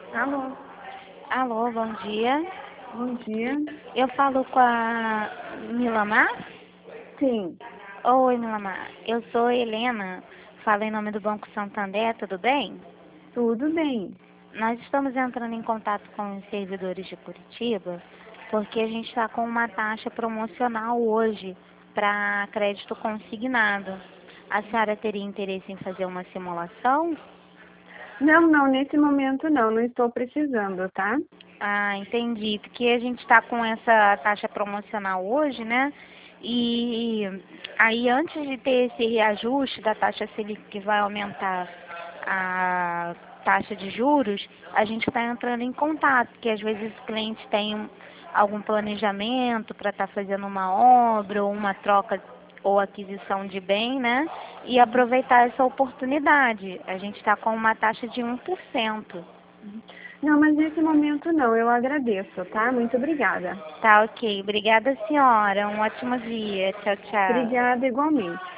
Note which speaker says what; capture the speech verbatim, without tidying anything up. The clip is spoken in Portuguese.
Speaker 1: Alô,
Speaker 2: Alô, bom dia.
Speaker 1: bom dia.
Speaker 2: Eu falo com a Milamar?
Speaker 1: Sim,
Speaker 2: Oi, Milamar. Eu sou Helena, falo em nome do Banco Santander, tudo bem?
Speaker 1: tudo bem.
Speaker 2: Nós estamos entrando em contato com os servidores de Curitiba porque a gente está com uma taxa promocional hoje para crédito consignado. A senhora teria interesse em fazer uma simulação?
Speaker 1: Não, não, nesse momento não, não estou precisando, tá?
Speaker 2: Ah, entendi. Porque a gente está com essa taxa promocional hoje, né? E aí, antes de ter esse reajuste da taxa Selic que vai aumentar a taxa de juros, a gente está entrando em contato, porque às vezes os clientes têm um- algum planejamento para estar fazendo uma obra ou uma troca ou aquisição de bem, né? E aproveitar essa oportunidade. A gente está com uma taxa de um por cento.
Speaker 1: Não, mas nesse momento não, eu agradeço, tá? Muito obrigada.
Speaker 2: Tá, ok. Obrigada, senhora. Um ótimo dia. Tchau, tchau.
Speaker 1: Obrigada igualmente.